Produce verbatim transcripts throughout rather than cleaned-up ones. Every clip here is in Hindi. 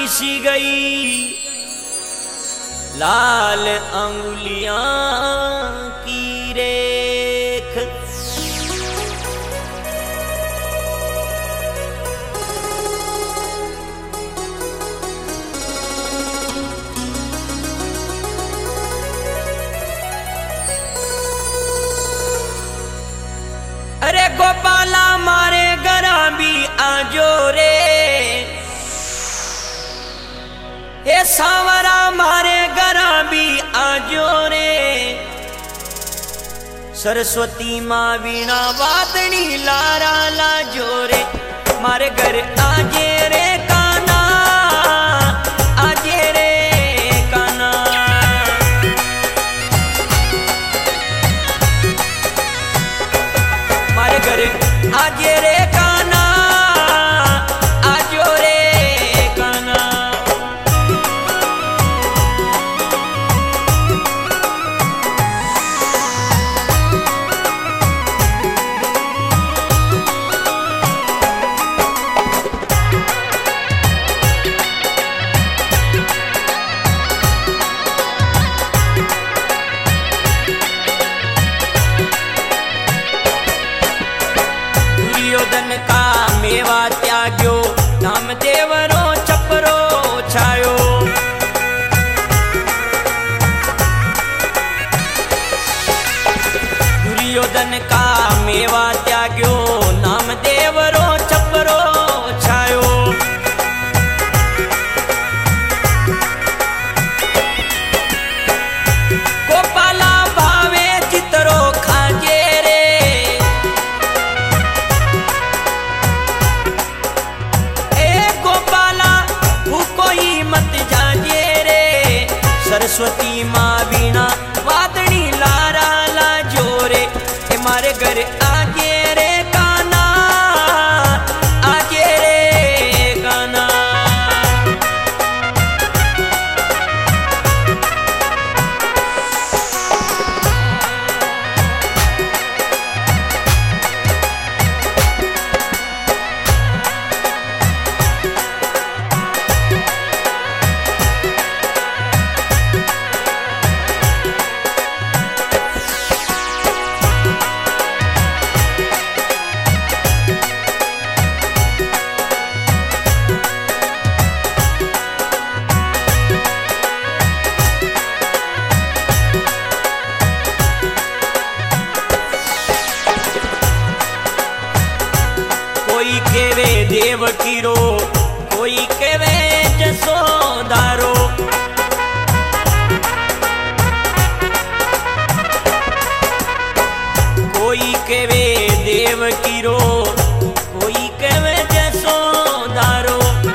सी गई लाल अंगुलियां की रेख। अरे गोपाला मारे गरा भी आजो रे, ए सावरा मारे गरा भी आजो रे। सरस्वती माँ वीणा वादनी लारा लाजो रे, मारे घर आजे रे काना, आजे रे काना। मारे घर आजे रे काना, आजो रे काना। दुर्योधन का मेवा त्याग्यो, नाम देवरो चपरो छायो। दुर्योधन का मेवा त्याग्यो, नाम देवरो चपरो छायो। गोपाला भावे चितरो खाजे रे, सरस्वती माँ वीणा वादनी लारा लाजो रे, मारे घर आजे रे काना, आजे रे काना। कोई केवे देवकी रो, कोई केवे जसोदारो। कोई केवे देवकी रो, कोई केवे जसोदारो।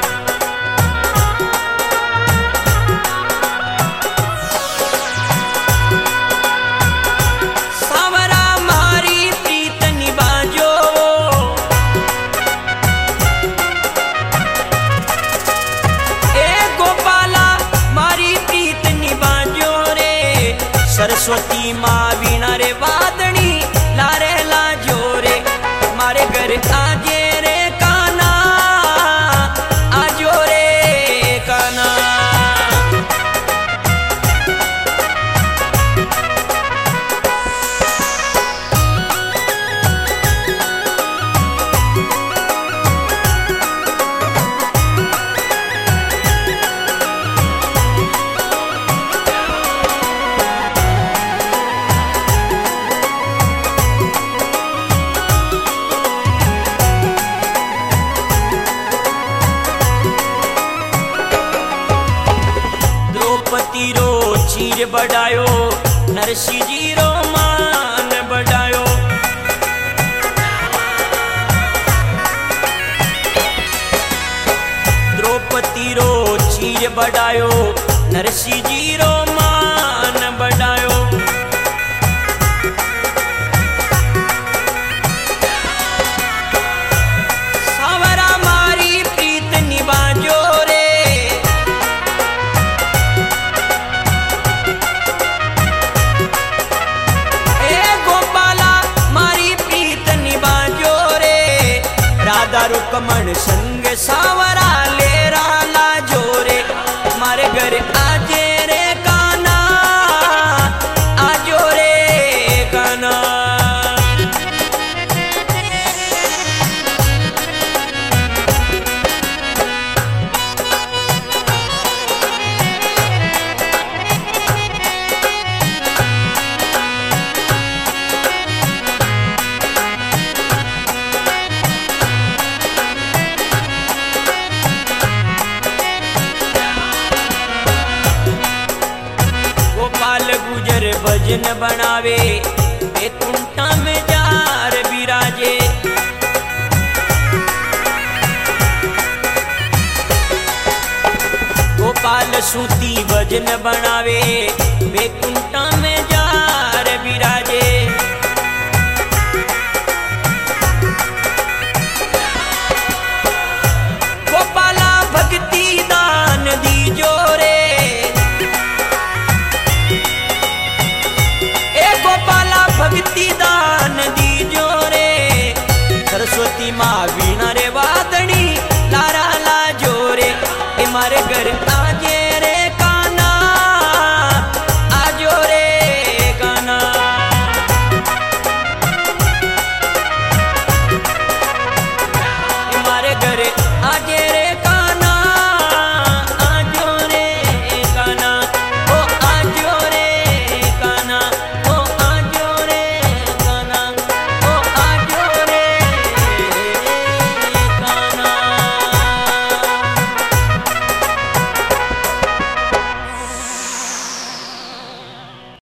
सावरा मारी प्रीत निभाजो, सरस्वती माँ वीणा रे वादनी लारे लाजो रे, मारे घर आजे रे काना, आजो रे काना। द्रौपदी रो चीर बढ़ायो, नरसिंह जी रो मान बढ़ायो। द्रौपदी रो चीर बढ़ायो, नरसिंह जी रो मान बढ़ायो। सावरा मारी प्रीत निभाजो रे, रुकमण संग सावरा लेरा लाजो रे, भजन बनावे बैकुंठ में जार विराजे। गोपाल सूती भजन बनावे बैकुंठ